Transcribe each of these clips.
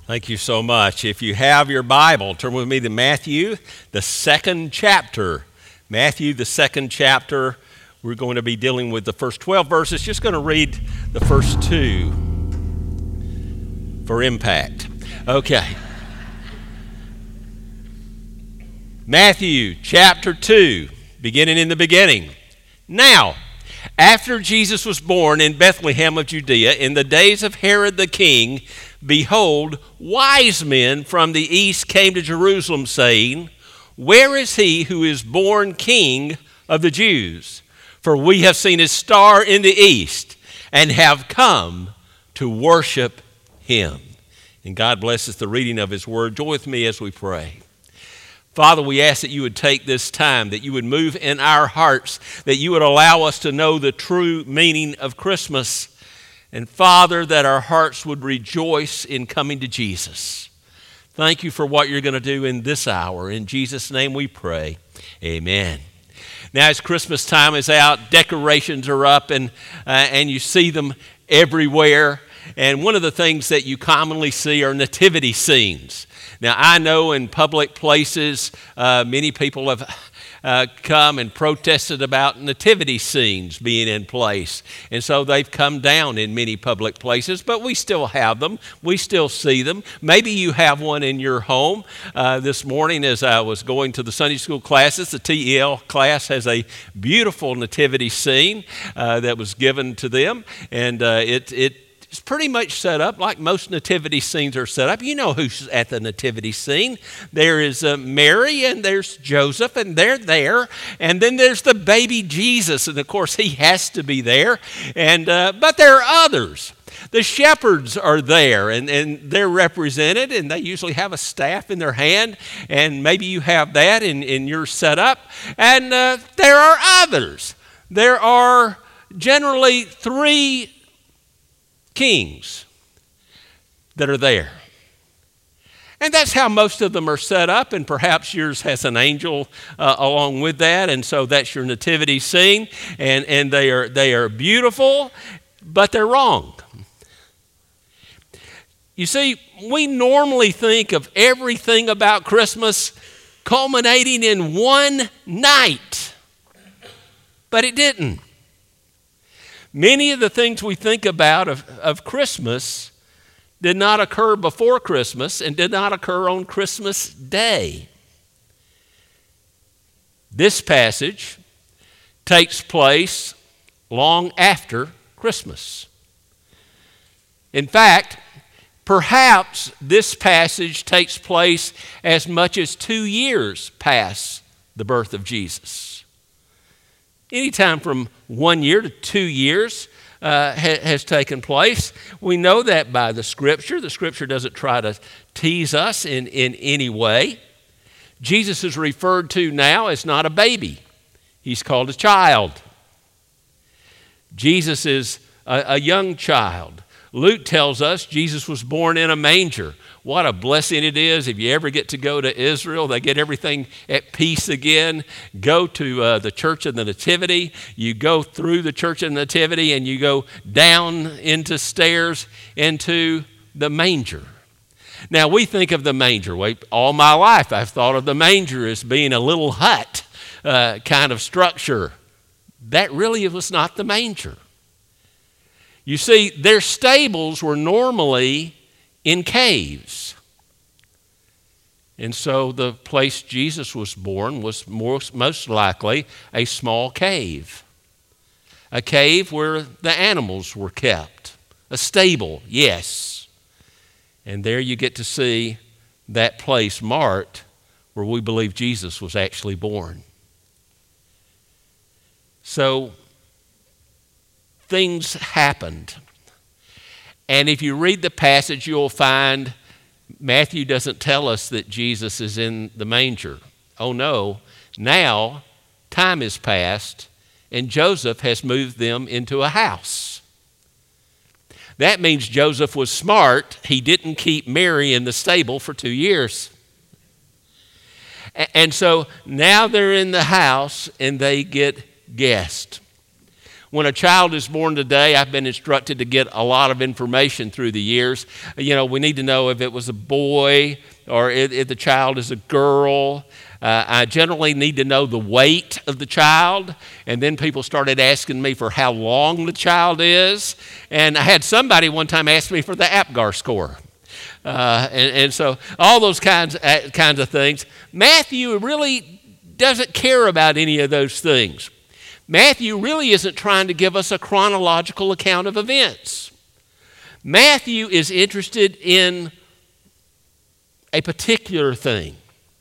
Thank you so much. If you have your Bible, turn with me to Matthew, the second chapter. Matthew, the second chapter. We're going to be dealing with the first 12 verses. Just going to read the first two for impact. Okay. Matthew chapter 2, beginning in the beginning. Now, after Jesus was born in Bethlehem of Judea, in the days of Herod the king, behold, wise men from the east came to Jerusalem, saying, Where is he who is born King of the Jews? For we have seen his star in the east, and have come to worship him. And God blesses the reading of his word. Join with me as we pray. Father, we ask that you would take this time, that you would move in our hearts, that you would allow us to know the true meaning of Christmas. And Father, that our hearts would rejoice in coming to Jesus. Thank you for what you're going to do in this hour. In Jesus' name we pray. Amen. Now, as Christmas time is out, decorations are up, and you see them everywhere. And one of the things that you commonly see are nativity scenes. Now, I know in public places, many people have come and protested about nativity scenes being in place. And so they've come down in many public places, but we still have them. We still see them. Maybe you have one in your home. This morning as I was going to the Sunday school classes, the TEL class has a beautiful nativity scene that was given to them. And it's pretty much set up like most nativity scenes are set up. You know who's at the nativity scene. There is Mary and there's Joseph, and they're there. And then there's the baby Jesus, and of course he has to be there. And but there are others. The shepherds are there, and they're represented, and they usually have a staff in their hand, and maybe you have that in your setup. And there are others. There are generally three kings that are there. And that's how most of them are set up, and perhaps yours has an angel along with that, and so that's your nativity scene, and they are beautiful, but they're wrong. You see, we normally think of everything about Christmas culminating in one night, but it didn't. Many of the things we think about of Christmas did not occur before Christmas and did not occur on Christmas Day. This passage takes place long after Christmas. In fact, perhaps this passage takes place as much as 2 years past the birth of Jesus. Anytime from 1 year to 2 years has taken place. We know that by the Scripture. The Scripture doesn't try to tease us in any way. Jesus is referred to now as not a baby. He's called a child. Jesus is a young child. Luke tells us Jesus was born in a manger. What a blessing it is if you ever get to go to Israel. They get everything at peace again. Go to the Church of the Nativity. You go through the Church of the Nativity and you go down into stairs into the manger. Now, we think of the manger. All my life I've thought of the manger as being a little hut kind of structure. That really was not the manger. You see, their stables were normally in caves. And so the place Jesus was born was most likely a small cave. A cave where the animals were kept. A stable, yes. And there you get to see that place marked where we believe Jesus was actually born. So things happened. And if you read the passage, you'll find Matthew doesn't tell us that Jesus is in the manger. Oh no, now time has passed and Joseph has moved them into a house. That means Joseph was smart. He didn't keep Mary in the stable for 2 years. And so now they're in the house and they get guests. When a child is born today, I've been instructed to get a lot of information through the years. We need to know if it was a boy or if the child is a girl. I generally need to know the weight of the child. And then people started asking me for how long the child is. And I had somebody one time ask me for the APGAR score. And so all those kinds of things. Matthew really doesn't care about any of those things. Matthew really isn't trying to give us a chronological account of events. Matthew is interested in a particular thing.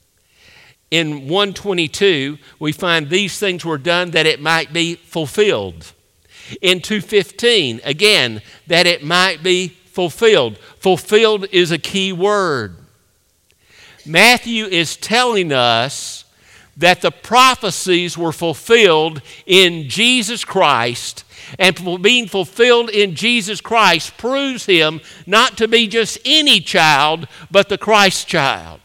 In 1:22, we find these things were done that it might be fulfilled. In 2:15, again, that it might be fulfilled. Fulfilled is a key word. Matthew is telling us that the prophecies were fulfilled in Jesus Christ, and being fulfilled in Jesus Christ proves him not to be just any child, but the Christ child.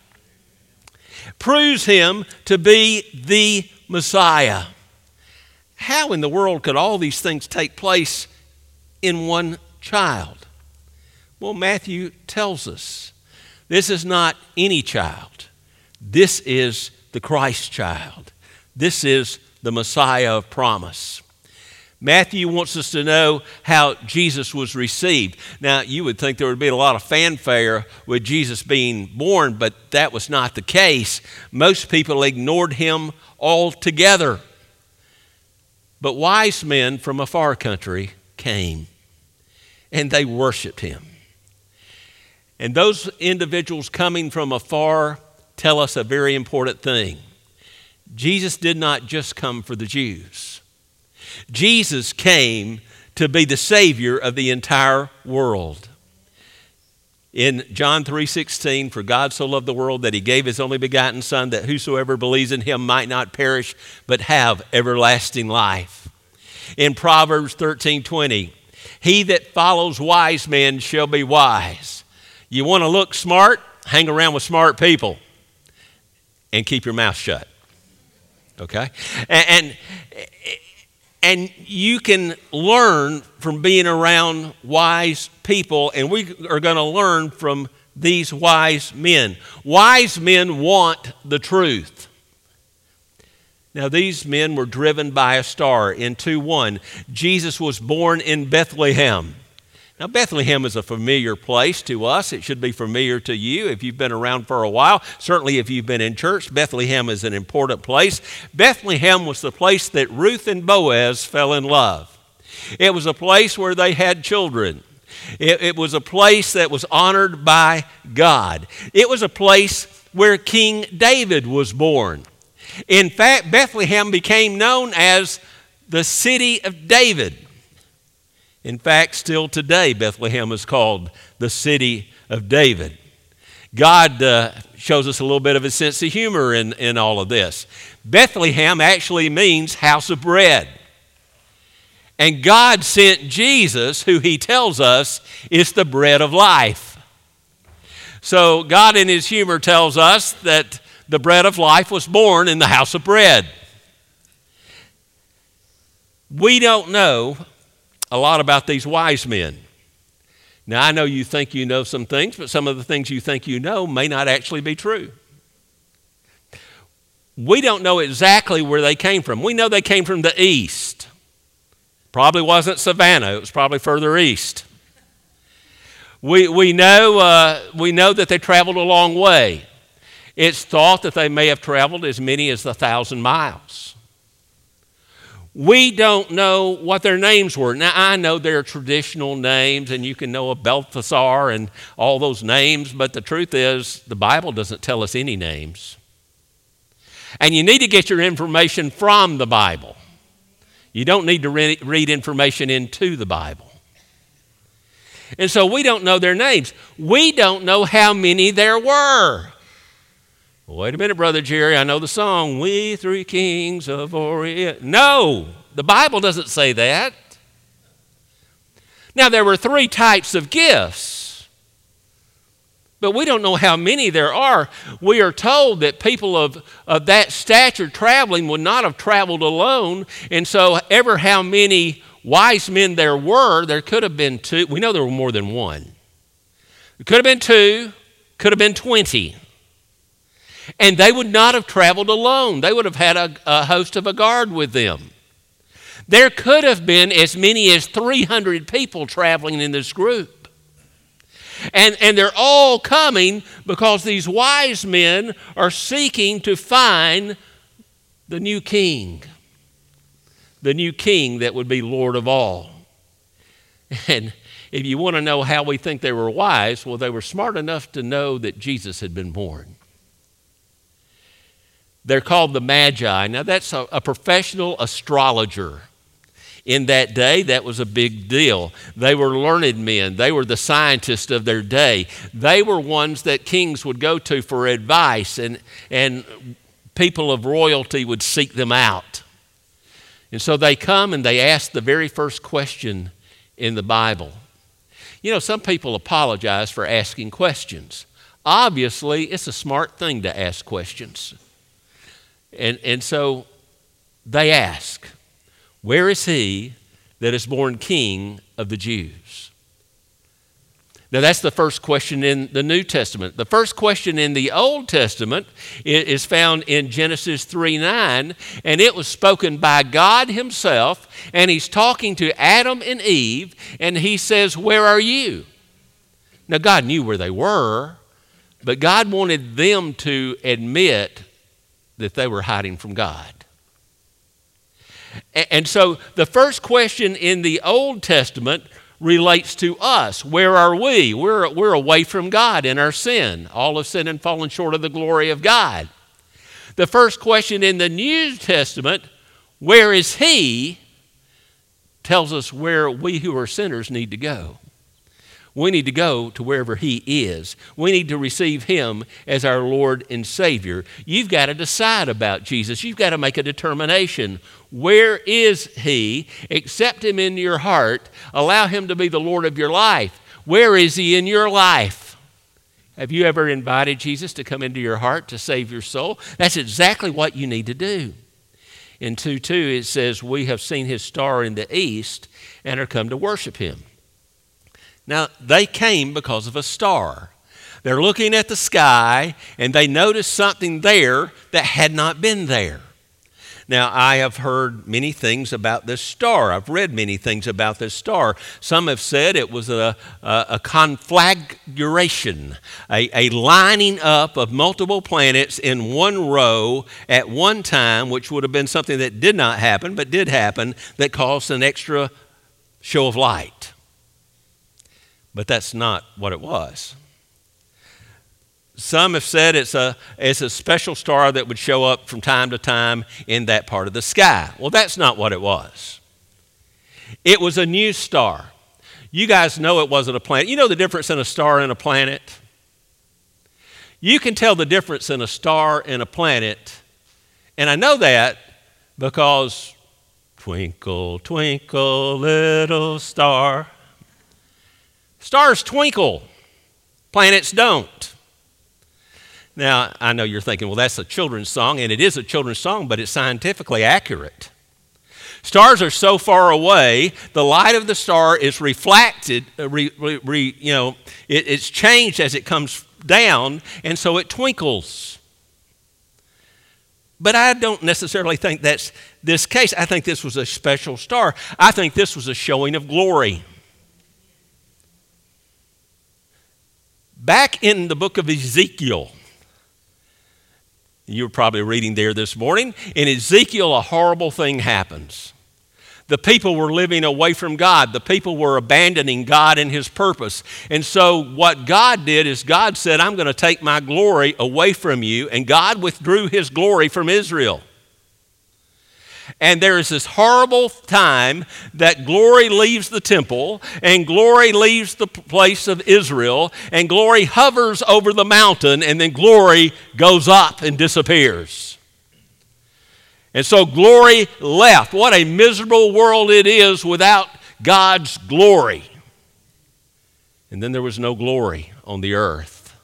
Proves him to be the Messiah. How in the world could all these things take place in one child? Well, Matthew tells us this is not any child. This is the Christ child. This is the Messiah of promise. Matthew wants us to know how Jesus was received. Now, you would think there would be a lot of fanfare with Jesus being born, but that was not the case. Most people ignored him altogether. But wise men from a far country came, and they worshiped him. And those individuals coming from afar tell us a very important thing. Jesus did not just come for the Jews. Jesus came to be the Savior of the entire world. In John 3:16, for God so loved the world that he gave his only begotten Son, that whosoever believes in him might not perish, but have everlasting life. In Proverbs 13:20, he that follows wise men shall be wise. You want to look smart? Hang around with smart people. And keep your mouth shut, okay? And you can learn from being around wise people, and we are going to learn from these wise men. Wise men want the truth. Now, these men were driven by a star. In 2:1, Jesus was born in Bethlehem. Now, Bethlehem is a familiar place to us. It should be familiar to you if you've been around for a while. Certainly if you've been in church, Bethlehem is an important place. Bethlehem was the place that Ruth and Boaz fell in love. It was a place where they had children. It was a place that was honored by God. It was a place where King David was born. In fact, Bethlehem became known as the city of David. In fact, still today, Bethlehem is called the city of David. God shows us a little bit of his sense of humor in all of this. Bethlehem actually means house of bread. And God sent Jesus, who he tells us is the bread of life. So God in his humor tells us that the bread of life was born in the house of bread. We don't know a lot about these wise men. Now, I know you think you know some things, but some of the things you think you know may not actually be true. We don't know exactly where they came from. We know they came from the east. Probably wasn't Savannah. It was probably further east. We know that they traveled a long way. It's thought that they may have traveled as many as 1,000 miles. We don't know what their names were. Now, I know they're traditional names, and you can know a Balthasar and all those names, but the truth is the Bible doesn't tell us any names. And you need to get your information from the Bible. You don't need to read information into the Bible. And so we don't know their names. We don't know how many there were. Wait a minute, Brother Jerry, I know the song, We Three Kings of Orient. No, the Bible doesn't say that. Now, there were 3 types of gifts, but we don't know how many there are. We are told that people of that stature traveling would not have traveled alone, and so ever how many wise men there were, there could have been two. We know there were more than one. There could have been two, could have been 20. And they would not have traveled alone. They would have had a host of a guard with them. There could have been as many as 300 people traveling in this group. And they're all coming because these wise men are seeking to find the new king. The new king that would be Lord of all. And if you want to know how we think they were wise, well, they were smart enough to know that Jesus had been born. They're called the Magi. Now, that's a professional astrologer. In that day, that was a big deal. They were learned men. They were the scientists of their day. They were ones that kings would go to for advice, and people of royalty would seek them out. And so they come and they ask the very first question in the Bible. You know, some people apologize for asking questions. Obviously, it's a smart thing to ask questions. And so they ask, where is he that is born King of the Jews? Now that's the first question in the New Testament. The first question in the Old Testament is found in Genesis 3:9, and it was spoken by God himself, and he's talking to Adam and Eve, and he says, where are you? Now God knew where they were, but God wanted them to admit that they were hiding from God. And so the first question in the Old Testament relates to us. Where are we? We're away from God in our sin. All have sinned and fallen short of the glory of God. The first question in the New Testament, where is he, tells us where we who are sinners need to go. We need to go to wherever he is. We need to receive him as our Lord and Savior. You've got to decide about Jesus. You've got to make a determination. Where is he? Accept him in your heart. Allow him to be the Lord of your life. Where is he in your life? Have you ever invited Jesus to come into your heart to save your soul? That's exactly what you need to do. In 2:2 it says, we have seen his star in the east and are come to worship him. Now, they came because of a star. They're looking at the sky, and they noticed something there that had not been there. Now, I have heard many things about this star. I've read many things about this star. Some have said it was a conflagration, a lining up of multiple planets in one row at one time, which would have been something that did not happen, but did happen, that caused an extra show of light. But that's not what it was. Some have said it's a special star that would show up from time to time in that part of the sky. Well, that's not what it was. It was a new star. You guys know it wasn't a planet. You know the difference in a star and a planet? You can tell the difference in a star and a planet, and I know that because twinkle, twinkle, little star. Stars twinkle, planets don't. Now, I know you're thinking, well, that's a children's song, and it is a children's song, but it's scientifically accurate. Stars are so far away, the light of the star is reflected, it's changed as it comes down, and so it twinkles. But I don't necessarily think that's this case. I think this was a special star. I think this was a showing of glory. Back in the book of Ezekiel, you were probably reading there this morning, in Ezekiel, a horrible thing happens. The people were living away from God. The people were abandoning God and his purpose. And so what God did is God said, I'm going to take my glory away from you. And God withdrew his glory from Israel. And there is this horrible time that glory leaves the temple and glory leaves the place of Israel and glory hovers over the mountain and then glory goes up and disappears. And so glory left. What a miserable world it is without God's glory. And then there was no glory on the earth.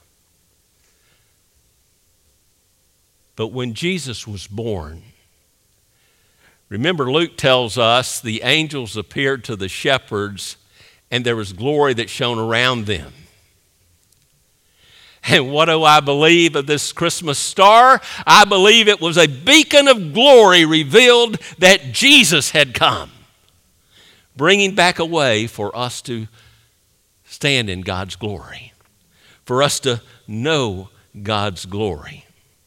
But when Jesus was born, Remember, Luke tells us the angels appeared to the shepherds and there was glory that shone around them. And what do I believe of this Christmas star? I believe it was a beacon of glory revealed that Jesus had come, bringing back a way for us to stand in God's glory, for us to know God's glory.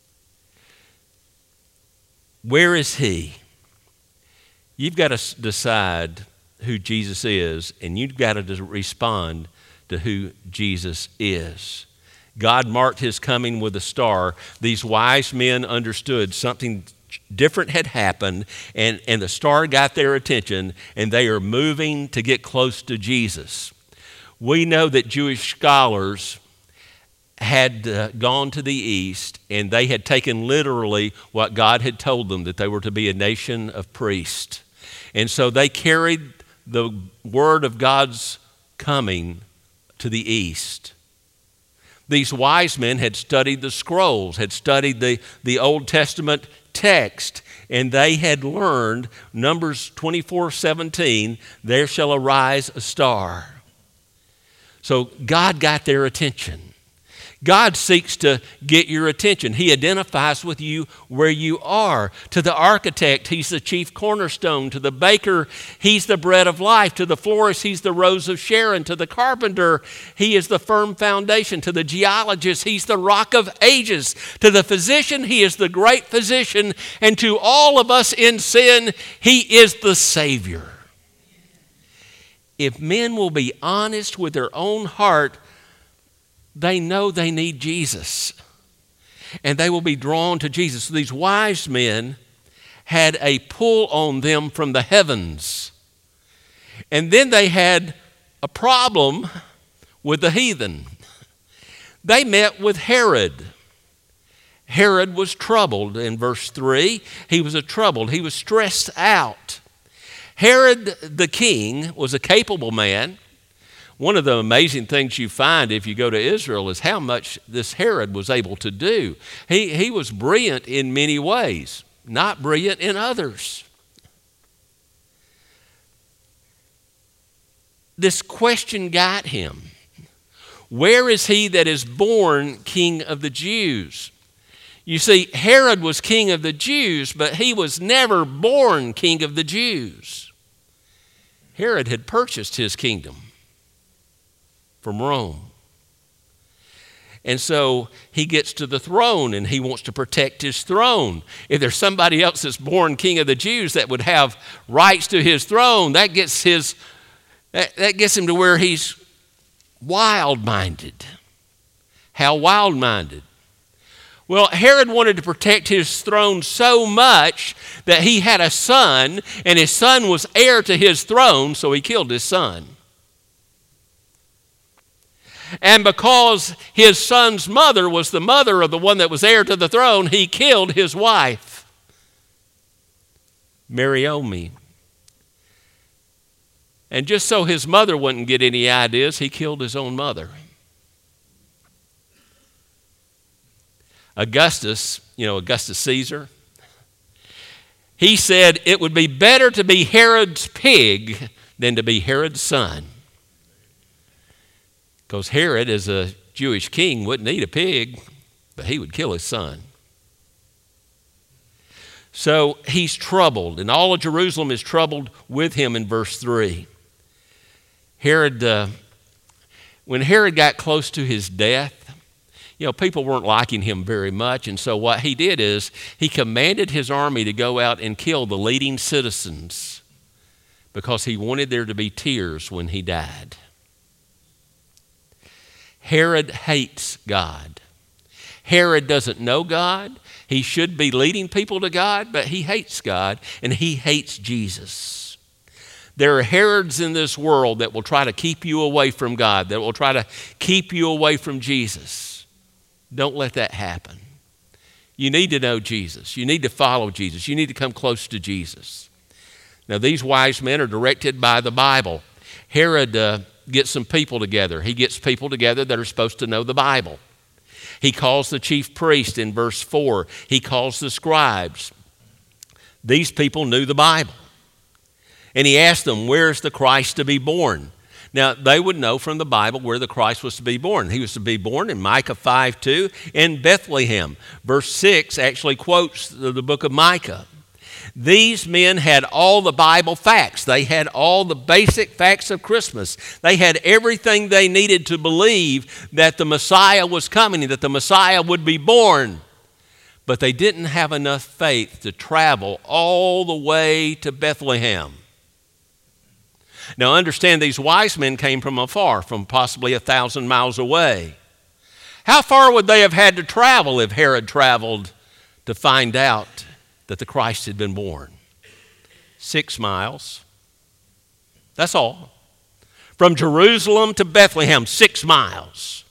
Where is He? You've got to decide who Jesus is, and you've got to respond to who Jesus is. God marked His coming with a star. These wise men understood something different had happened, and the star got their attention, and they are moving to get close to Jesus. We know that Jewish scholars had gone to the east, and they had taken literally what God had told them, that they were to be a nation of priests. And so they carried the word of God's coming to the east. These wise men had studied the scrolls, had studied the Old Testament text, and they had learned Numbers 24:17, there shall arise a star. So God got their attention. God seeks to get your attention. He identifies with you where you are. To the architect, He's the chief cornerstone. To the baker, He's the bread of life. To the florist, He's the rose of Sharon. To the carpenter, He is the firm foundation. To the geologist, He's the rock of ages. To the physician, He is the great physician. And to all of us in sin, He is the Savior. If men will be honest with their own heart, they know they need Jesus, and they will be drawn to Jesus. So these wise men had a pull on them from the heavens, and then they had a problem with the heathen. They met with Herod. Herod was troubled in verse 3. He was troubled. He was stressed out. Herod the king was a capable man. One of the amazing things you find if you go to Israel is how much this Herod was able to do. He was brilliant in many ways, not brilliant in others. This question got him. Where is he that is born King of the Jews? You see, Herod was king of the Jews, but he was never born King of the Jews. Herod had purchased his kingdom from Rome. And so he gets to the throne and he wants to protect his throne. If there's somebody else that's born king of the Jews that would have rights to his throne, that gets him to where he's wild-minded. How wild-minded? Well, Herod wanted to protect his throne so much that he had a son, and his son was heir to his throne, so he killed his son. And because his son's mother was the mother of the one that was heir to the throne, he killed his wife, Mariomi. And just so his mother wouldn't get any ideas, he killed his own mother. Augustus Caesar, he said it would be better to be Herod's pig than to be Herod's son. Because Herod, as a Jewish king, wouldn't eat a pig, but he would kill his son. So he's troubled, and all of Jerusalem is troubled with him in verse 3. When Herod got close to his death, people weren't liking him very much, and so what he did is he commanded his army to go out and kill the leading citizens because he wanted there to be tears when he died. Herod hates God. Herod doesn't know God. He should be leading people to God, but he hates God, and he hates Jesus. There are Herods in this world that will try to keep you away from God, that will try to keep you away from Jesus. Don't let that happen. You need to know Jesus. You need to follow Jesus. You need to come close to Jesus. Now, these wise men are directed by the Bible. Herod gets some people together. He gets people together that are supposed to know the Bible. He calls the chief priest in verse 4. He calls the scribes. These people knew the Bible. And he asked them, where's the Christ to be born? Now, they would know from the Bible where the Christ was to be born. He was to be born in Micah 5:2 in Bethlehem. Verse 6 actually quotes the book of Micah. These men had all the Bible facts. They had all the basic facts of Christmas. They had everything they needed to believe that the Messiah was coming, that the Messiah would be born. But they didn't have enough faith to travel all the way to Bethlehem. Now understand, these wise men came from afar, from possibly 1,000 miles away. How far would they have had to travel if Herod traveled to find out that the Christ had been born? 6 miles. That's all. From Jerusalem to Bethlehem, 6 miles.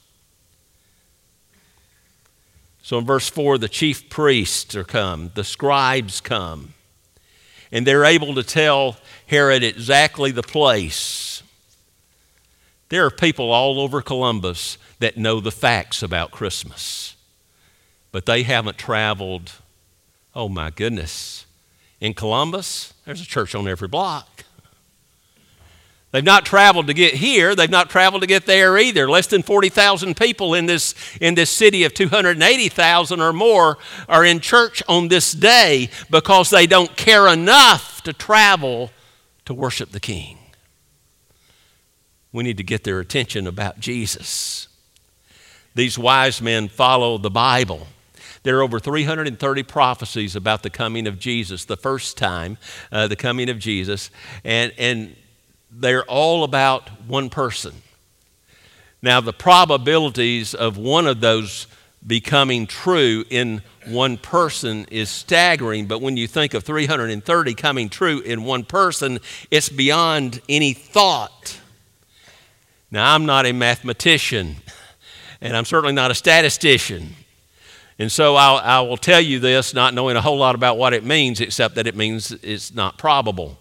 So in verse 4, the chief priests are come, the scribes come, and they're able to tell Herod exactly the place. There are people all over Columbus that know the facts about Christmas, but they haven't traveled. Oh my goodness. In Columbus, there's a church on every block. They've not traveled to get here. They've not traveled to get there either. Less than 40,000 people in this city of 280,000 or more are in church on this day because they don't care enough to travel to worship the King. We need to get their attention about Jesus. These wise men follow the Bible. There are over 330 prophecies about the coming of Jesus, the first time, the coming of Jesus, and they're all about one person. Now, the probabilities of one of those becoming true in one person is staggering, but when you think of 330 coming true in one person, it's beyond any thought. Now, I'm not a mathematician, and I'm certainly not a statistician. And so I will tell you this, not knowing a whole lot about what it means, except that it means it's not probable.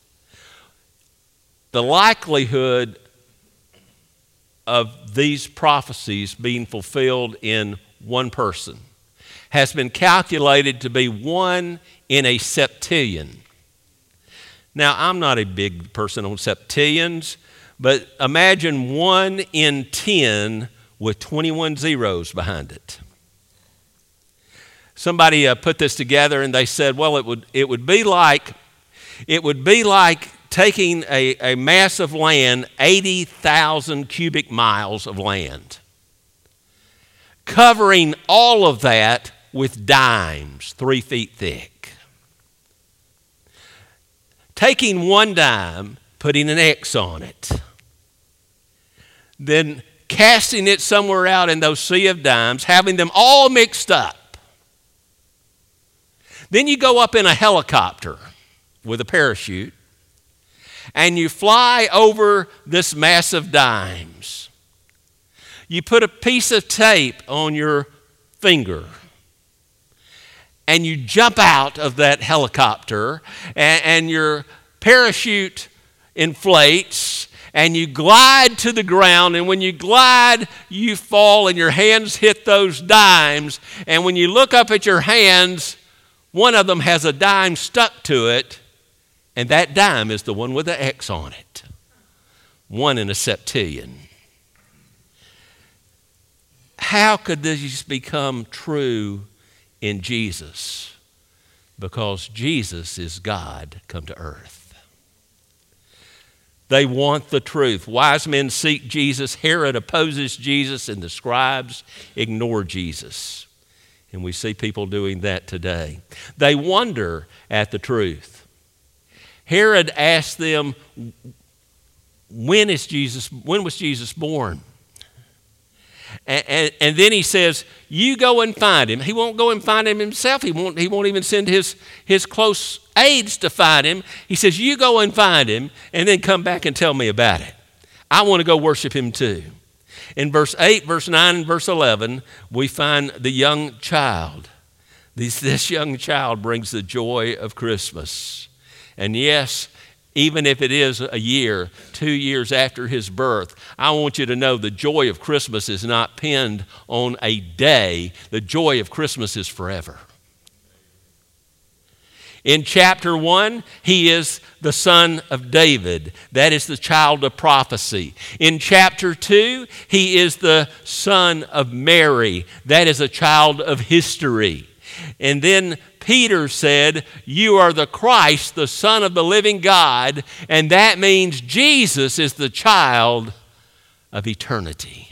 The likelihood of these prophecies being fulfilled in one person has been calculated to be 1 in a septillion. Now, I'm not a big person on septillions, but imagine 1 in 10 with 21 zeros behind it. Somebody put this together and they said, well, it would be like taking a mass of land, 80,000 cubic miles of land, covering all of that with dimes 3 feet thick. Taking one dime, putting an X on it, then casting it somewhere out in those sea of dimes, having them all mixed up. Then you go up in a helicopter with a parachute, and you fly over this mass of dimes. You put a piece of tape on your finger, and you jump out of that helicopter, and your parachute inflates, and you glide to the ground, and when you glide, you fall, and your hands hit those dimes, and when you look up at your hands, one of them has a dime stuck to it, and that dime is the one with the X on it. 1 in a septillion. How could these become true in Jesus? Because Jesus is God come to earth. They want the truth. Wise men seek Jesus. Herod opposes Jesus, and the scribes ignore Jesus. And we see people doing that today. They wonder at the truth. Herod asked them, when was Jesus born? And then he says, you go and find him. He won't go and find him himself. He won't even send his close aides to find him. He says, you go and find him and then come back and tell me about it. I want to go worship him too. In verse 8, verse 9, and verse 11, we find the young child. This young child brings the joy of Christmas. And yes, even if it is a year, 2 years after his birth, I want you to know the joy of Christmas is not pinned on a day. The joy of Christmas is forever. In chapter 1, he is the son of David. That is the child of prophecy. In chapter 2, he is the son of Mary. That is a child of history. And then Peter said, "You are the Christ, the Son of the living God," and that means Jesus is the child of eternity.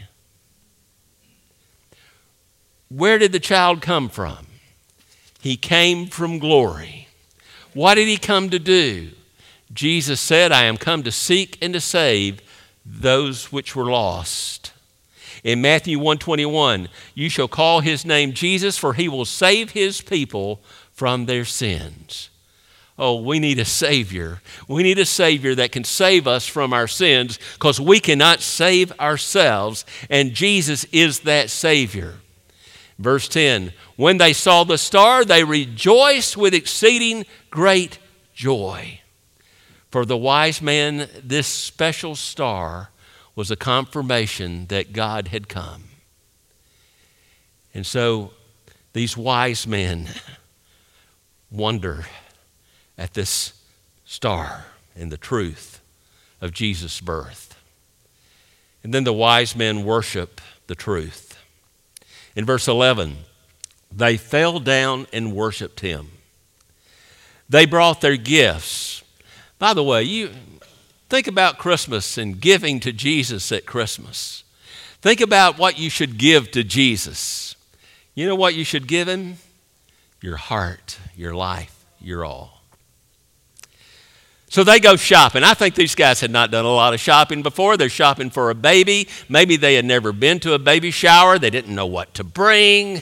Where did the child come from? He came from glory. What did he come to do? Jesus said, "I am come to seek and to save those which were lost." In Matthew 1:21, "You shall call his name Jesus, for he will save his people from their sins." Oh, we need a Savior. We need a Savior that can save us from our sins, because we cannot save ourselves, and Jesus is that Savior. Verse 10, "When they saw the star, they rejoiced with exceeding great joy." For the wise man, this special star was a confirmation that God had come. And so these wise men wonder at this star and the truth of Jesus' birth. And then the wise men worship the truth. In verse 11, they fell down and worshiped him. They brought their gifts. By the way, you think about Christmas and giving to Jesus at Christmas. Think about what you should give to Jesus. You know what you should give him? Your heart, your life, your all. So they go shopping. I think these guys had not done a lot of shopping before. They're shopping for a baby. Maybe they had never been to a baby shower. They didn't know what to bring.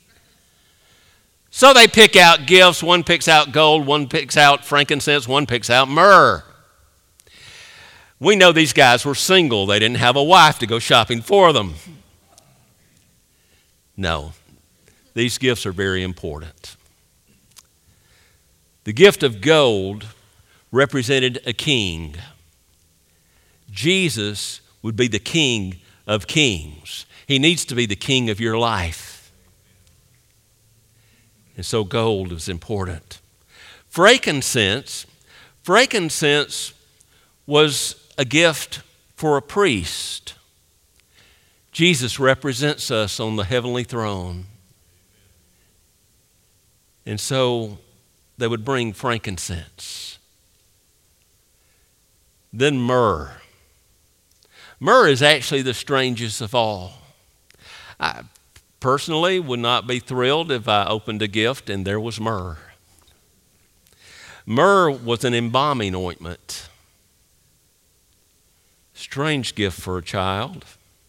So they pick out gifts. One picks out gold, one picks out frankincense, one picks out myrrh. We know these guys were single. They didn't have a wife to go shopping for them. No, these gifts are very important. The gift of gold represented a king. Jesus would be the King of Kings. He needs to be the king of your life. And so gold is important. Frankincense was a gift for a priest. Jesus represents us on the heavenly throne. And so they would bring frankincense. Then myrrh. Myrrh is actually the strangest of all. I personally would not be thrilled if I opened a gift and there was myrrh. Myrrh was an embalming ointment. Strange gift for a child.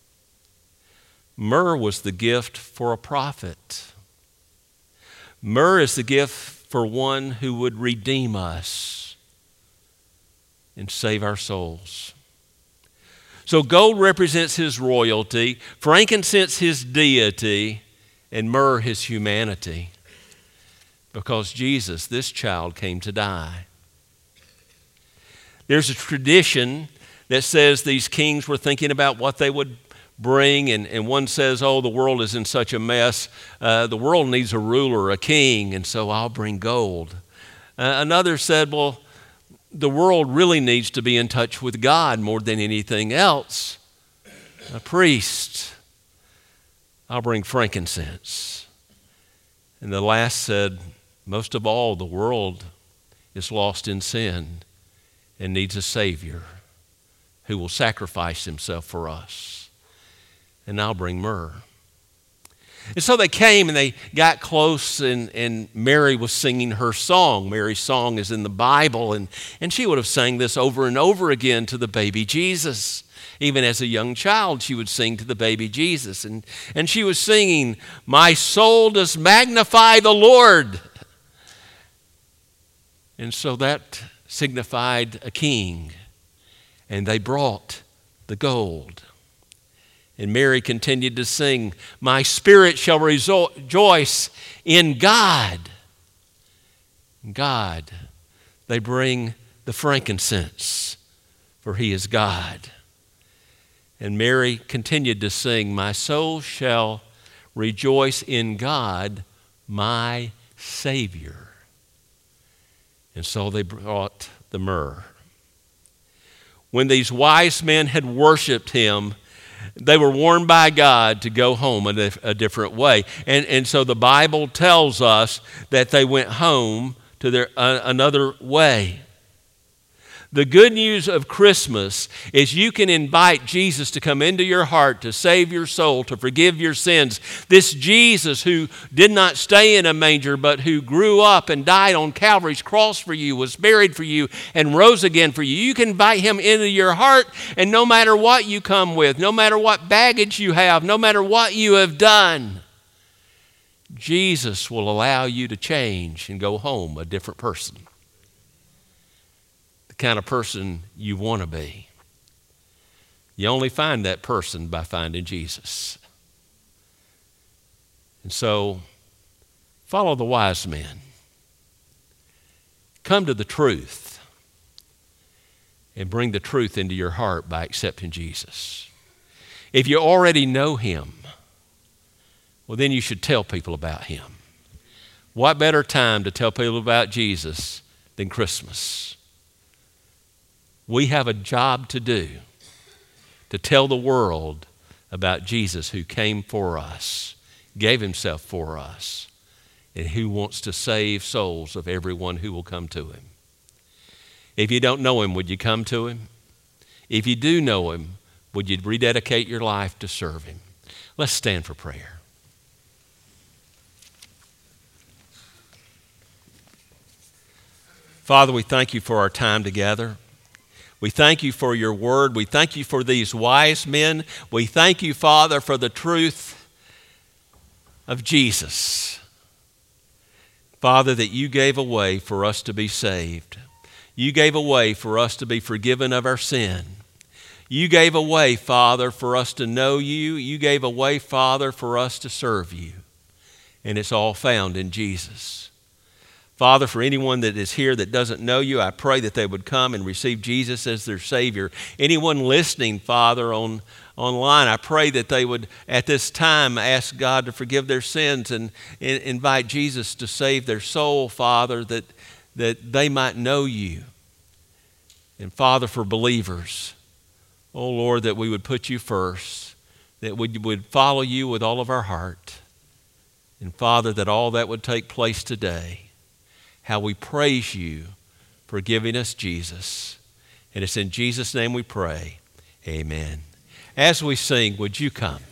Myrrh was the gift for a prophet. Myrrh is the gift for one who would redeem us and save our souls. So gold represents his royalty, frankincense his deity, and myrrh his humanity. Because Jesus, this child, came to die. There's a tradition that says these kings were thinking about what they would bring, and one says, "Oh, the world is in such a mess. The world needs a ruler, a king, and so I'll bring gold." Another said, "Well, the world really needs to be in touch with God more than anything else. A priest. I'll bring frankincense." And the last said, "Most of all, the world is lost in sin and needs a Savior who will sacrifice himself for us. And I'll bring myrrh." And so they came and they got close, and Mary was singing her song. Mary's song is in the Bible, and she would have sang this over and over again to the baby Jesus. Even as a young child, she would sing to the baby Jesus. And she was singing, "My soul does magnify the Lord." And so that signified a king. And they brought the gold. And Mary continued to sing, "My spirit shall rejoice in God." God. They bring the frankincense, for he is God. And Mary continued to sing, "My soul shall rejoice in God, my Savior." And so they brought the myrrh. When these wise men had worshiped him, they were warned by God to go home a different way. And so the Bible tells us that they went home to another way. The good news of Christmas is you can invite Jesus to come into your heart, to save your soul, to forgive your sins. This Jesus who did not stay in a manger, but who grew up and died on Calvary's cross for you, was buried for you, and rose again for you. You can invite him into your heart, and no matter what you come with, no matter what baggage you have, no matter what you have done, Jesus will allow you to change and go home a different person. Kind of person you want to be. You only find that person by finding Jesus. And so, follow the wise men. Come to the truth and bring the truth into your heart by accepting Jesus. If you already know him, well, then you should tell people about him. What better time to tell people about Jesus than Christmas? We have a job to do to tell the world about Jesus who came for us, gave himself for us, and who wants to save souls of everyone who will come to him. If you don't know him, would you come to him? If you do know him, would you rededicate your life to serve him? Let's stand for prayer. Father, we thank you for our time together. We thank you for your word. We thank you for these wise men. We thank you, Father, for the truth of Jesus. Father, that you gave a way for us to be saved. You gave a way for us to be forgiven of our sin. You gave a way, Father, for us to know you. You gave a way, Father, for us to serve you. And it's all found in Jesus. Father, for anyone that is here that doesn't know you, I pray that they would come and receive Jesus as their Savior. Anyone listening, Father, online, I pray that they would at this time ask God to forgive their sins and invite Jesus to save their soul, Father, that they might know you. And Father, for believers, oh Lord, that we would put you first, that we would follow you with all of our heart. And Father, that all that would take place today. How we praise you for giving us Jesus. And it's in Jesus' name we pray. Amen. As we sing, would you come?